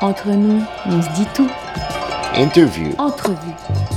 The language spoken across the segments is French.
Entre nous, on se dit tout. Interview. Entrevue.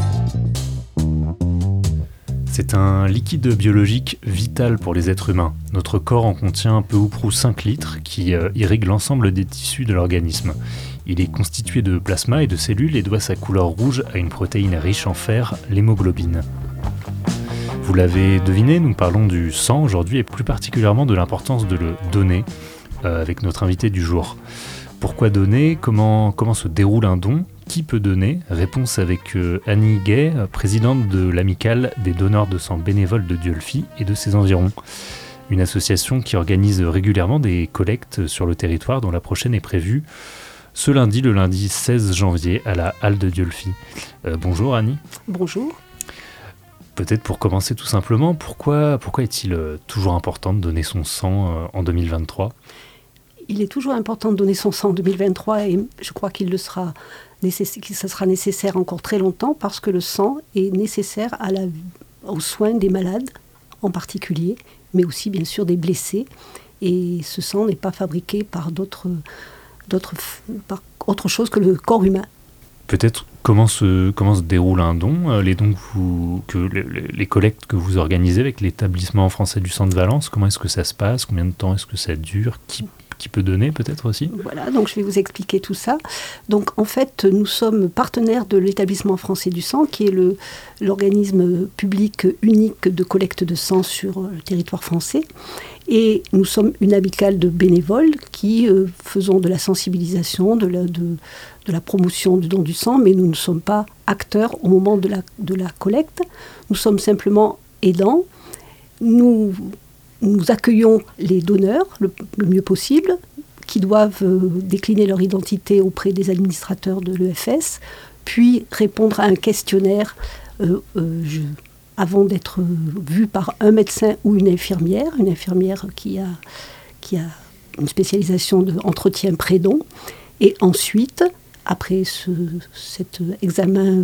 C'est un liquide biologique vital pour les êtres humains. Notre corps en contient peu ou prou 5 litres qui irriguent l'ensemble des tissus de l'organisme. Il est constitué de plasma et de cellules et doit sa couleur rouge à une protéine riche en fer, l'hémoglobine. Vous l'avez deviné, nous parlons du sang aujourd'hui et plus particulièrement de l'importance de le donner avec notre invité du jour. Pourquoi donner ? Comment se déroule un don ? Qui peut donner ? Réponse avec Annie Gay, présidente de l'amicale des donneurs de sang bénévoles de Dieulefit et de ses environs. Une association qui organise régulièrement des collectes sur le territoire dont la prochaine est prévue ce lundi, le lundi 16 janvier, à la halle de Dieulefit. Bonjour Annie. Bonjour. Peut-être pour commencer tout simplement, pourquoi est-il toujours important de donner son sang en 2023 ? Il est toujours important de donner son sang en 2023 et je crois qu'il le sera que ça sera nécessaire encore très longtemps parce que le sang est nécessaire aux soins des malades en particulier, mais aussi bien sûr des blessés. Et ce sang n'est pas fabriqué par autre chose que le corps humain. Peut-être comment se déroule un don, les dons les collectes que vous organisez avec l'établissement français du sang de Valence, comment est-ce que ça se passe, combien de temps est-ce que ça dure, qui peut donner peut-être aussi ? Voilà, donc je vais vous expliquer tout ça. Donc en fait, nous sommes partenaires de l'établissement français du sang, qui est l'organisme public unique de collecte de sang sur le territoire français. Et nous sommes une amicale de bénévoles qui faisons de la sensibilisation, de la promotion du don du sang, mais nous ne sommes pas acteurs au moment de la collecte. Nous sommes simplement aidants. Nous accueillons les donneurs le mieux possible, qui doivent décliner leur identité auprès des administrateurs de l'EFS, puis répondre à un questionnaire avant d'être vus par un médecin ou une infirmière qui a une spécialisation d'entretien pré-don. Et ensuite, après l'examen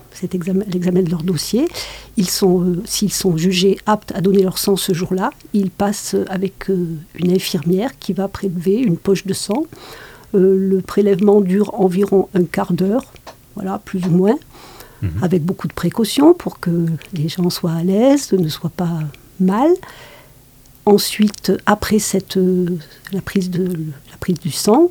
de leur dossier, s'ils sont jugés aptes à donner leur sang ce jour-là, ils passent avec une infirmière qui va prélever une poche de sang. Le prélèvement dure environ un quart d'heure, voilà, plus ou moins, avec beaucoup de précautions pour que les gens soient à l'aise, ne soient pas mal. Ensuite, après la prise du sang,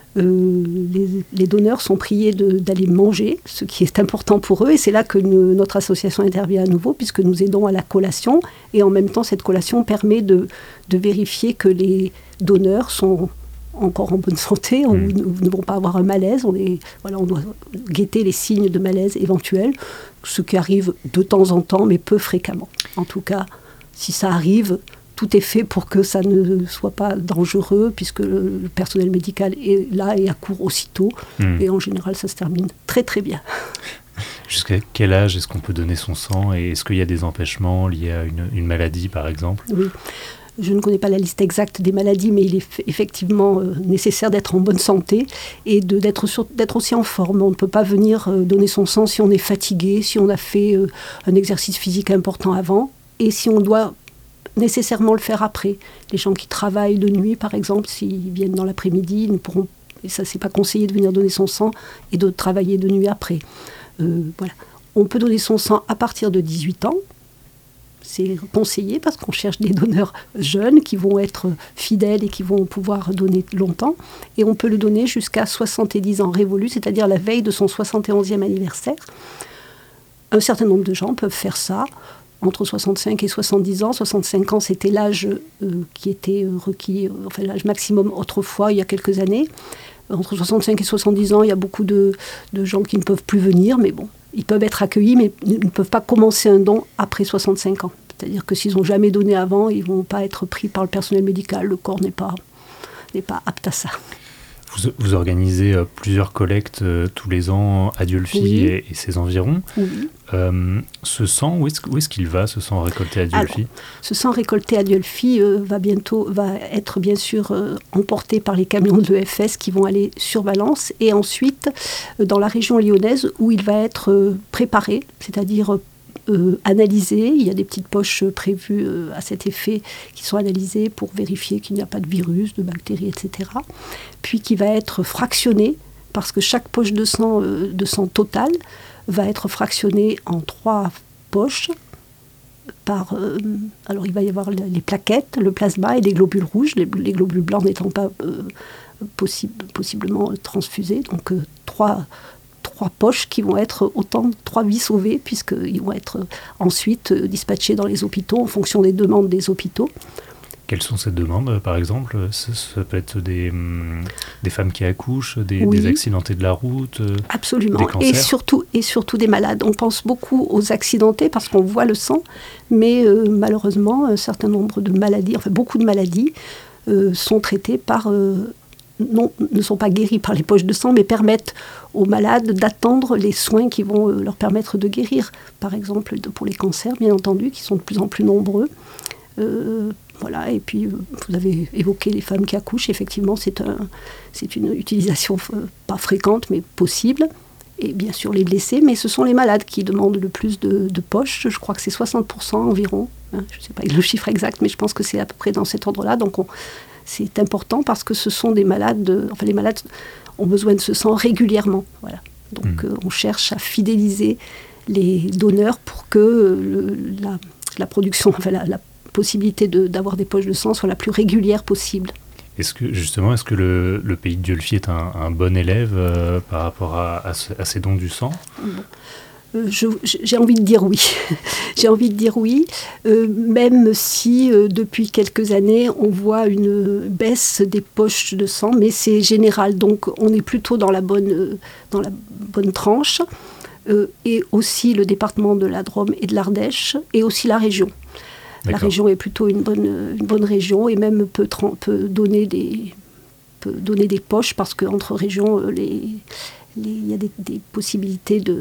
les donneurs sont priés d'aller manger, ce qui est important pour eux, et c'est là que notre association intervient à nouveau, puisque nous aidons à la collation, et en même temps cette collation permet de vérifier que les donneurs sont encore en bonne santé, ne vont pas avoir un malaise, on doit guetter les signes de malaise éventuels, ce qui arrive de temps en temps, mais peu fréquemment. En tout cas, si ça arrive, tout est fait pour que ça ne soit pas dangereux, puisque le personnel médical est là et accourt aussitôt. Et en général, ça se termine très très bien. Jusqu'à quel âge est-ce qu'on peut donner son sang ? Et est-ce qu'il y a des empêchements liés à une maladie, par exemple ? Oui. Je ne connais pas la liste exacte des maladies, mais il est effectivement nécessaire d'être en bonne santé et d'être aussi en forme. On ne peut pas venir donner son sang si on est fatigué, si on a fait un exercice physique important avant, et si on doit nécessairement le faire après. Les gens qui travaillent de nuit, par exemple, s'ils viennent dans l'après-midi, et ça, c'est pas conseillé de venir donner son sang et de travailler de nuit après. Voilà. On peut donner son sang à partir de 18 ans. C'est conseillé parce qu'on cherche des donneurs jeunes qui vont être fidèles et qui vont pouvoir donner longtemps. Et on peut le donner jusqu'à 70 ans révolus, c'est-à-dire la veille de son 71e anniversaire. Un certain nombre de gens peuvent faire ça entre 65 et 70 ans. 65 ans, c'était l'âge qui était requis, enfin l'âge maximum autrefois, il y a quelques années. Entre 65 et 70 ans, il y a beaucoup de gens qui ne peuvent plus venir, mais bon, ils peuvent être accueillis, mais ils ne peuvent pas commencer un don après 65 ans. C'est-à-dire que s'ils n'ont jamais donné avant, ils ne vont pas être pris par le personnel médical. Le corps n'est pas apte à ça. Vous organisez plusieurs collectes tous les ans à Dieulefit et ses environs. Oui. Ce sang, où est-ce qu'il va, ce sang récolté à Dieulefit ? Alors, ce sang récolté à Dieulefit va être bien sûr emporté par les camions de l'EFS qui vont aller sur Valence et ensuite dans la région lyonnaise où il va être préparé, c'est-à-dire analysé. Il y a des petites poches prévues à cet effet qui sont analysées pour vérifier qu'il n'y a pas de virus, de bactéries, etc. Puis qui va être fractionné parce que chaque poche de sang totale va être fractionnée en 3 poches. Alors il va y avoir les plaquettes, le plasma et les globules rouges, les globules blancs n'étant pas possiblement transfusés. Donc 3 poches qui vont être autant 3 vies sauvées, puisqu'ils vont être ensuite dispatchés dans les hôpitaux en fonction des demandes des hôpitaux. Quelles sont ces demandes, par exemple? Ça peut être des femmes qui accouchent, des accidentés de la route, absolument, des cancers. Et surtout des malades. On pense beaucoup aux accidentés parce qu'on voit le sang, mais malheureusement, un certain nombre de maladies, enfin beaucoup de maladies, sont traitées ne sont pas guéries par les poches de sang, mais permettent aux malades d'attendre les soins qui vont leur permettre de guérir. Par exemple, pour les cancers, bien entendu, qui sont de plus en plus nombreux. Voilà, et puis vous avez évoqué les femmes qui accouchent. Effectivement, c'est une utilisation pas fréquente, mais possible. Et bien sûr, les blessés, mais ce sont les malades qui demandent le plus de poches. Je crois que c'est 60% environ. Je ne sais pas le chiffre exact, mais je pense que c'est à peu près dans cet ordre-là. Donc, c'est important parce que ce sont des malades... les malades ont besoin de ce sang régulièrement. Voilà. Donc, on cherche à fidéliser les donneurs pour que la production... la possibilité d'avoir des poches de sang soit la plus régulière possible. Est-ce que le pays de Dieulefit est un bon élève par rapport à ces dons du sang? J'ai envie de dire oui. J'ai envie de dire oui, même si depuis quelques années, on voit une baisse des poches de sang, mais c'est général. Donc, on est plutôt dans la bonne tranche. Et aussi le département de la Drôme et de l'Ardèche, et aussi la région. La région est plutôt une bonne région et même peut donner des poches parce qu'entre régions, il y a des possibilités de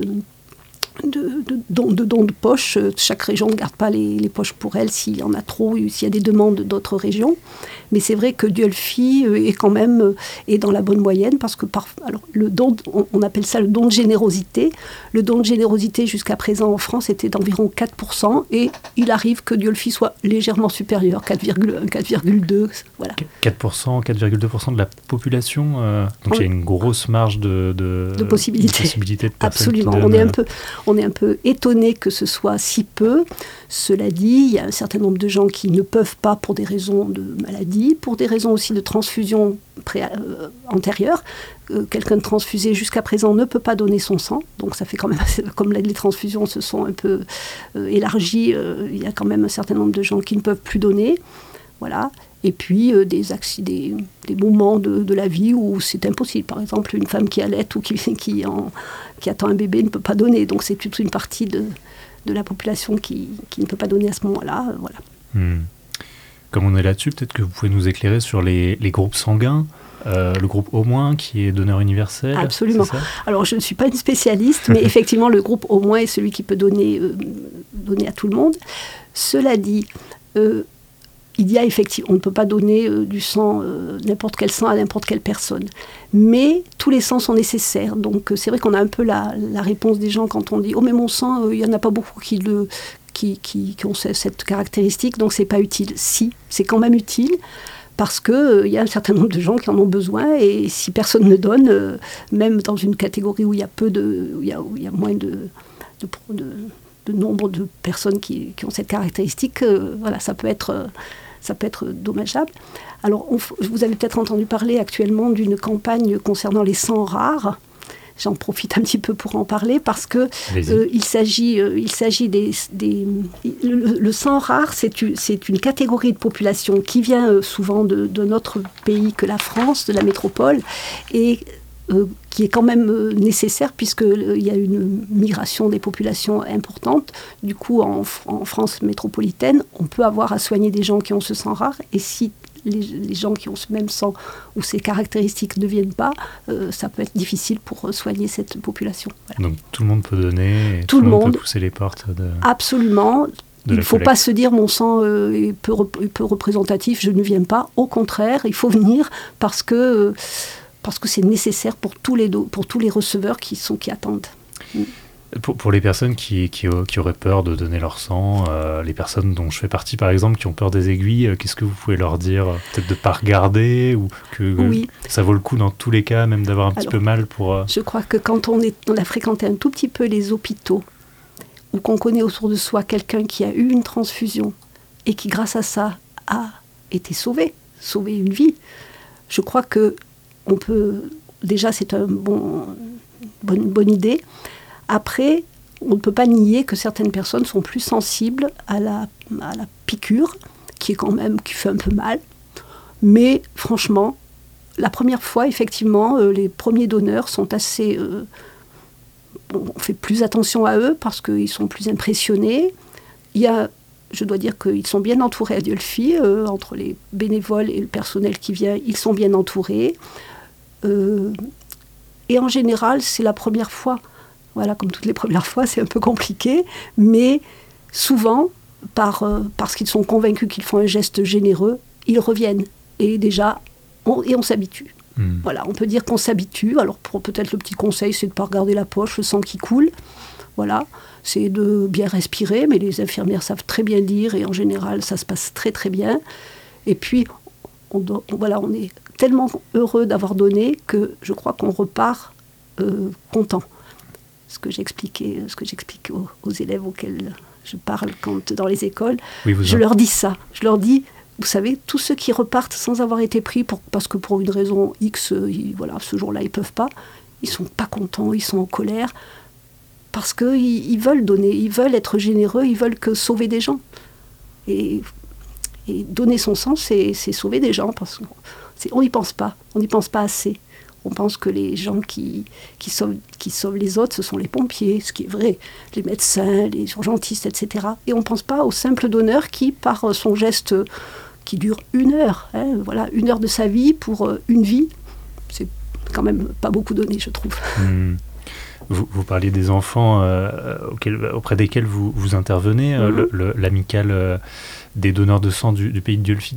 dons de poches. Chaque région ne garde pas les poches pour elle s'il y en a trop ou s'il y a des demandes d'autres régions. Mais c'est vrai que Dieulefit est quand même dans la bonne moyenne parce que alors, le don, on appelle ça le don de générosité. Le don de générosité jusqu'à présent en France était d'environ 4% et il arrive que Dieulefit soit légèrement supérieur, 4,1, 4,2. Voilà. 4%, 4,2% de la population. Donc il y a une grosse marge de possibilités de personnes. Absolument. On est un peu étonné que ce soit si peu. Cela dit, il y a un certain nombre de gens qui ne peuvent pas pour des raisons de maladie, pour des raisons aussi de transfusion antérieure. Quelqu'un de transfusé jusqu'à présent ne peut pas donner son sang. Donc ça fait quand même, comme les transfusions se sont un peu élargies, il y a quand même un certain nombre de gens qui ne peuvent plus donner. Voilà. Et puis des moments de la vie où c'est impossible. Par exemple, une femme qui allait ou qui attend un bébé ne peut pas donner. Donc c'est toute une partie de la population qui ne peut pas donner à ce moment-là. Voilà. Comme on est là-dessus, peut-être que vous pouvez nous éclairer sur les groupes sanguins. Le groupe O-, qui est donneur universel. Absolument. Alors, je ne suis pas une spécialiste, mais effectivement, le groupe O- est celui qui peut donner à tout le monde. Cela dit, il y a effectivement, on ne peut pas donner du sang, n'importe quel sang à n'importe quelle personne. Mais tous les sangs sont nécessaires. Donc, c'est vrai qu'on a un peu la réponse des gens quand on dit « Oh, mais mon sang, il n'y en a pas beaucoup qui ont cette caractéristique, donc c'est pas utile. » Si, c'est quand même utile. Parce qu'il y a un certain nombre de gens qui en ont besoin et si personne ne donne, même dans une catégorie où il y a il y a moins de nombre de personnes qui ont cette caractéristique, voilà, ça peut être dommageable. Alors, vous avez peut-être entendu parler actuellement d'une campagne concernant les sangs rares. J'en profite un petit peu pour en parler parce que il s'agit le sang rare, c'est une catégorie de population qui vient souvent d'un autre pays que la France, de la métropole, et qui est quand même nécessaire puisqu'il y a une migration des populations importante. Du coup, en France métropolitaine, on peut avoir à soigner des gens qui ont ce sang rare, et si les gens qui ont ce même sang ou ces caractéristiques ne viennent pas, ça peut être difficile pour soigner cette population. Voilà. Donc tout le monde peut donner, et tout le monde peut pousser les portes de... Absolument. Il ne faut pas se dire mon sang est peu représentatif, je ne viens pas. Au contraire, il faut venir parce que c'est nécessaire pour tous les receveurs qui attendent. Pour les personnes qui auraient peur de donner leur sang, les personnes dont je fais partie par exemple, qui ont peur des aiguilles, qu'est-ce que vous pouvez leur dire? Peut-être de ne pas regarder, ou que Oui. ça vaut le coup dans tous les cas, même d'avoir un petit peu mal pour... Je crois que quand on a fréquenté un tout petit peu les hôpitaux, ou qu'on connaît autour de soi quelqu'un qui a eu une transfusion, et qui grâce à ça a été sauvé une vie, je crois que on peut... Déjà, c'est une bonne idée. Après, on ne peut pas nier que certaines personnes sont plus sensibles à la piqûre, qui fait un peu mal. Mais franchement, la première fois, effectivement, les premiers donneurs sont assez... on fait plus attention à eux parce qu'ils sont plus impressionnés. Je dois dire qu'ils sont bien entourés à Dieulfi, entre les bénévoles et le personnel qui vient, ils sont bien entourés. Et en général, c'est la première fois. Voilà, comme toutes les premières fois, c'est un peu compliqué. Mais souvent, parce qu'ils sont convaincus qu'ils font un geste généreux, ils reviennent. Et déjà, on s'habitue. Voilà, on peut dire qu'on s'habitue. Alors, peut-être le petit conseil, c'est de ne pas regarder la poche, le sang qui coule. Voilà, c'est de bien respirer. Mais les infirmières savent très bien dire. Et en général, ça se passe très, très bien. Et puis, on est tellement heureux d'avoir donné que je crois qu'on repart content. Ce que j'explique aux élèves auxquels je parle dans les écoles, je leur dis ça. Je leur dis, vous savez, tous ceux qui repartent sans avoir été pris parce que pour une raison X, ce jour-là, ils ne peuvent pas, ils ne sont pas contents, ils sont en colère, parce qu'ils veulent donner, ils veulent être généreux, ils veulent sauver des gens. Et donner son sang, c'est sauver des gens, parce qu'on n'y pense pas, assez. On pense que les gens qui sauvent les autres, ce sont les pompiers, ce qui est vrai, les médecins, les urgentistes, etc. Et on ne pense pas au simple donneur qui, par son geste qui dure 1 heure, 1 heure de sa vie pour une vie, c'est quand même pas beaucoup donné, je trouve. Vous parliez des enfants auprès desquels vous intervenez, l'amicale des donneurs de sang du pays de Dieulfi,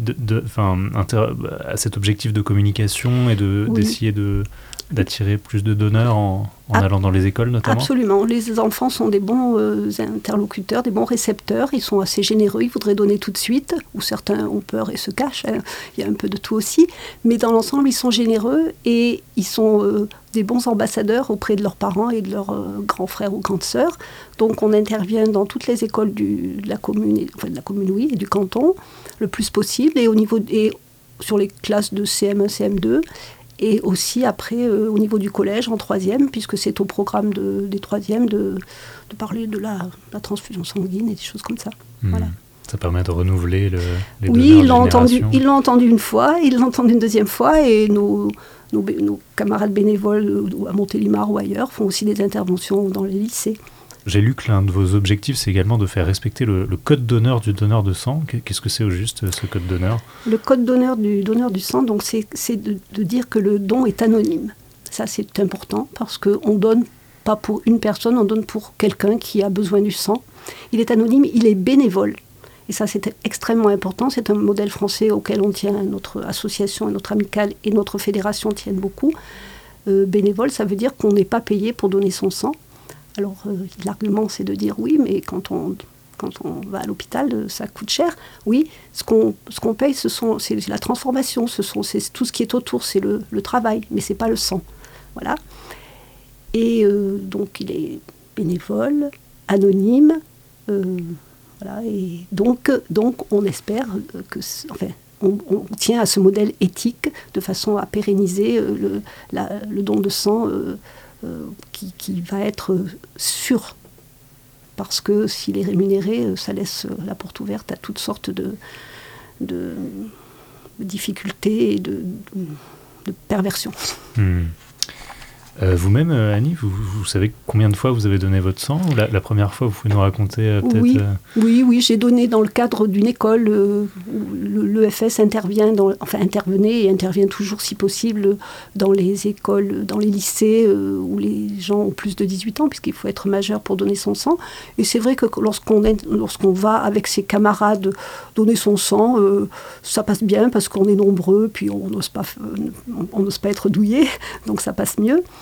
à cet objectif de communication et d'essayer d'attirer plus de donneurs en allant dans les écoles notamment. Absolument, les enfants sont des bons interlocuteurs, des bons récepteurs, ils sont assez généreux, ils voudraient donner tout de suite, ou certains ont peur et se cachent, il y a un peu de tout aussi, mais dans l'ensemble ils sont généreux et ils sont des bons ambassadeurs auprès de leurs parents et de leurs grands frères ou grandes sœurs. Donc on intervient dans toutes les écoles de la commune, et du canton, le plus possible, et sur les classes de CM1, CM2, et aussi après au niveau du collège en 3e, puisque c'est au programme des 3e de parler de la transfusion sanguine et des choses comme ça. Voilà. Ça permet de renouveler les oui, donneurs de génération. Ils l'ont entendu une fois, ils l'entendent une deuxième fois, et nos camarades bénévoles à Montélimar ou ailleurs font aussi des interventions dans les lycées. J'ai lu que l'un de vos objectifs, c'est également de faire respecter le code d'honneur du donneur de sang. Qu'est-ce que c'est au juste, ce code d'honneur ? Le code d'honneur du donneur du sang, donc c'est de dire que le don est anonyme. Ça, c'est important, parce qu'on ne donne pas pour une personne, on donne pour quelqu'un qui a besoin du sang. Il est anonyme, il est bénévole. Et ça, c'est extrêmement important. C'est un modèle français auquel on tient, notre association, notre amicale et notre fédération tiennent beaucoup. Bénévole, ça veut dire qu'on n'est pas payé pour donner son sang. Alors, l'argument, c'est de dire oui, mais quand on va à l'hôpital, ça coûte cher. Oui, ce qu'on paye, c'est la transformation, c'est tout ce qui est autour, c'est le travail, mais ce n'est pas le sang. Voilà. Et donc, il est bénévole, anonyme, voilà, et donc on espère on tient à ce modèle éthique de façon à pérenniser le don de sang qui va être sûr. Parce que s'il est rémunéré, ça laisse la porte ouverte à toutes sortes de difficultés et de perversions. Vous-même, Annie, vous savez combien de fois vous avez donné votre sang ? Ou la première fois, vous pouvez nous raconter peut-être Oui, j'ai donné dans le cadre d'une école où l'EFS intervenait et intervient toujours si possible dans les écoles, dans les lycées où les gens ont plus de 18 ans, puisqu'il faut être majeur pour donner son sang. Et c'est vrai que lorsqu'on va avec ses camarades donner son sang, ça passe bien parce qu'on est nombreux, puis on n'ose pas être douillé, donc ça passe mieux.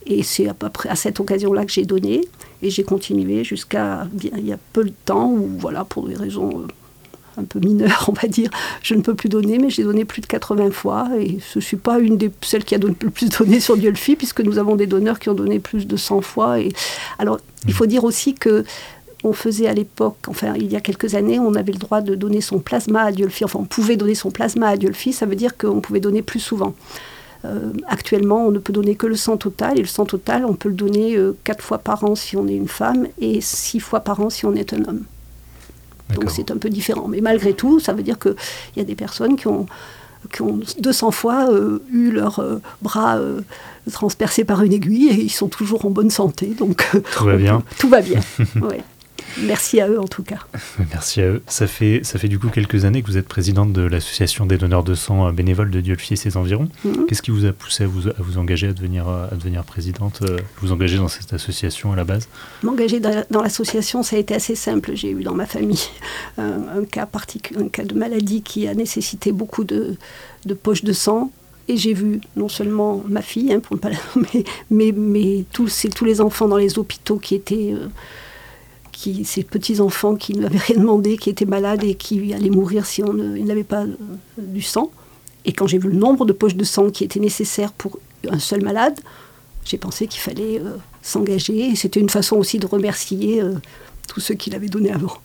Et c'est à peu près à cette occasion-là que j'ai donné. Et j'ai continué jusqu'à il y a peu de temps où, voilà, pour des raisons un peu mineures, on va dire, je ne peux plus donner, mais j'ai donné plus de 80 fois. Et je ne suis pas celle qui a le plus donné sur Dieulfi, puisque nous avons des donneurs qui ont donné plus de 100 fois. Et, alors, il faut dire aussi que on faisait à l'époque, enfin il y a quelques années, on avait le droit de donner son plasma à Dieulfi. Enfin, on pouvait donner son plasma à Dieulfi, ça veut dire qu'on pouvait donner plus souvent. Actuellement, on ne peut donner que le sang total, et le sang total, on peut le donner 4 fois par an si on est une femme, et 6 fois par an si on est un homme. D'accord. Donc c'est un peu différent. Mais malgré tout, ça veut dire qu'il y a des personnes qui ont 200 fois eu leur bras transpercé par une aiguille, et ils sont toujours en bonne santé. Donc tout va bien. Tout va bien, ouais. Merci à eux en tout cas. Merci à eux. Ça fait du coup quelques années que vous êtes présidente de l'association des donneurs de sang bénévoles de Dieulfi et ses environs. Qu'est-ce qui vous a poussé à vous engager à devenir présidente, vous engager dans cette association à la base? M'engager dans l'association, ça a été assez simple. J'ai eu dans ma famille un cas de maladie qui a nécessité beaucoup de poches de sang. Et j'ai vu non seulement ma fille, pour ne pas la nommer, mais tous les enfants dans les hôpitaux qui étaient... ces petits-enfants qui n'avaient rien demandé, qui étaient malades et qui allaient mourir si ils n'avaient pas du sang. Et quand j'ai vu le nombre de poches de sang qui étaient nécessaires pour un seul malade, j'ai pensé qu'il fallait s'engager. Et c'était une façon aussi de remercier tous ceux qui l'avaient donné avant.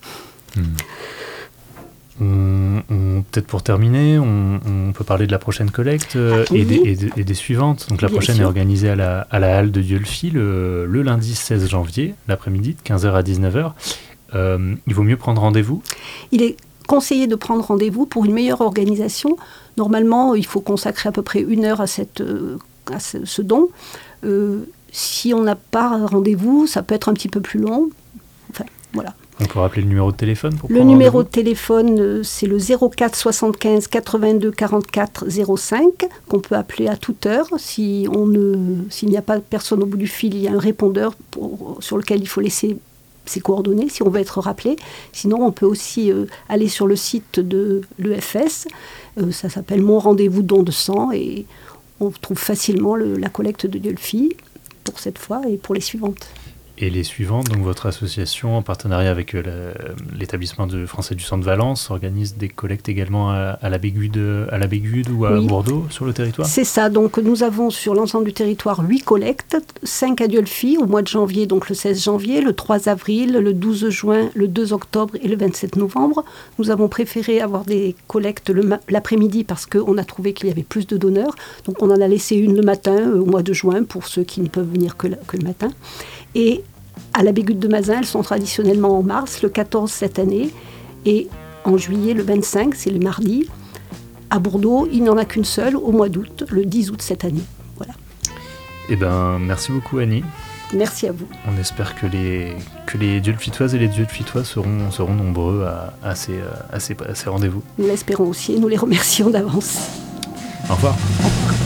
Peut-être pour terminer, on peut parler de la prochaine collecte et des suivantes. Donc la Bien prochaine sûr. est organisée à la halle de Dieulfi le lundi 16 janvier, l'après-midi, de 15h à 19h. Il vaut mieux prendre rendez-vous? Il est conseillé de prendre rendez-vous pour une meilleure organisation. Normalement, il faut consacrer à peu près 1 heure à ce don. Si on n'a pas rendez-vous, ça peut être un petit peu plus long. Enfin, voilà. On peut rappeler le numéro de téléphone pour Le prendre numéro rendez-vous de téléphone, c'est le 04 75 82 44 05, qu'on peut appeler à toute heure. S'il n'y a pas personne au bout du fil, il y a un répondeur sur lequel il faut laisser ses coordonnées si on veut être rappelé. Sinon, on peut aussi aller sur le site de l'EFS. Ça s'appelle Mon rendez-vous don de sang, et on trouve facilement la collecte de Dieulfi pour cette fois et pour les suivantes. Et les suivantes, donc votre association, en partenariat avec l'établissement français du sang de Valence, organise des collectes également à la Bégude ou à Oui. Bordeaux sur le territoire? C'est ça, donc nous avons sur l'ensemble du territoire 8 collectes, 5 à Dieulfi au mois de janvier, donc le 16 janvier, le 3 avril, le 12 juin, le 2 octobre et le 27 novembre. Nous avons préféré avoir des collectes l'après-midi parce qu'on a trouvé qu'il y avait plus de donneurs. Donc on en a laissé une le matin au mois de juin pour ceux qui ne peuvent venir que le matin. Et à la Bégude de Mazin, elles sont traditionnellement en mars, le 14 cette année, et en juillet, le 25, c'est le mardi. À Bordeaux, il n'y en a qu'une seule, au mois d'août, le 10 août cette année. Voilà. Eh bien, merci beaucoup Annie. Merci à vous. On espère que les Dieulfitoises et les Dieulfitois seront nombreux à ces rendez-vous. Nous l'espérons aussi et nous les remercions d'avance. Au revoir. Au revoir.